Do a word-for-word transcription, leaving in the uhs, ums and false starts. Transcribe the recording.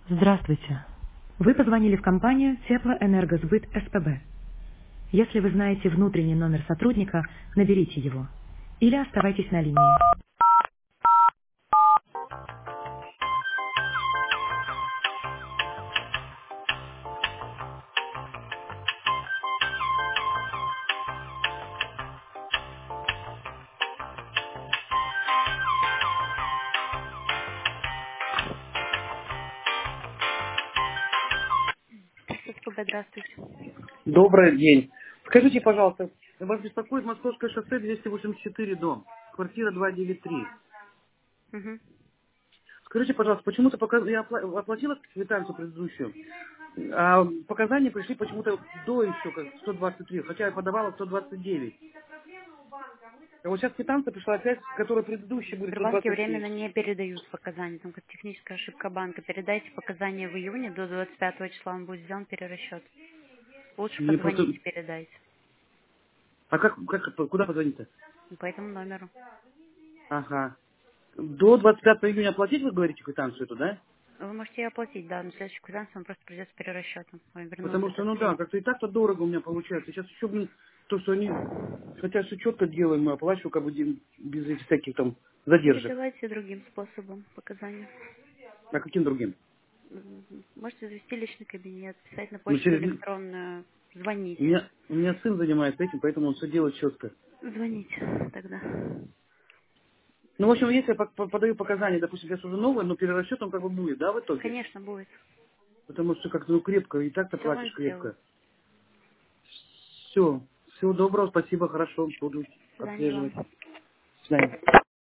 Здравствуйте. Вы позвонили в компанию Теплоэнергосбыт СПБ. Если вы знаете внутренний номер сотрудника, наберите его. Или оставайтесь на линии. СПБ, здравствуйте. Добрый день. Скажите, пожалуйста, вас беспокоит Московское шоссе двести восемьдесят четыре, дом, квартира двести девяносто три. Мгм. Скажите, пожалуйста, почему-то пока я опла- оплатила квитанцию предыдущую, а показания пришли почему-то до еще, как сто двадцать три, хотя я подавала сто двадцать девять. А вот сейчас квитанция пришла опять, которая предыдущая В будет Сбербанке сто двадцать временно шесть. не передают показания. Там как техническая ошибка банка. Передайте показания в июне, до двадцать пятого числа он будет сделан перерасчет. Лучше Мне просто... позвоните, передайте. А как, как, куда позвонить-то? По этому номеру. Ага. До двадцать пятого июня оплатить, вы говорите, квитанцию эту, да? Вы можете ее оплатить, да, но следующий квитанцию вам просто придется перерасчетом. Вам вернут Потому что, этот ну да, кредит. как-то и так-то дорого у меня получается. Сейчас еще, блин, то, что они, хотя все четко делаем, мы оплачиваю, как бы дем- без этих всяких там задержек. Передавайте другим способом показания. А каким другим? М, Можете завести личный кабинет, писать на Ну, почту через... ли- электронную, звонить. У меня, у меня сын занимается этим, поэтому он все делает четко. Звоните тогда. Ну, в общем, если я по- по- подаю показания, допустим, сейчас уже новое, но перерасчет он как бы будет, да, в итоге? Конечно, будет. Потому что как-то ну, крепко, и так-то Все вам платишь сделаю. крепко. Все. Всего доброго, спасибо, хорошо, буду До свидания отслеживать. вам. До свидания.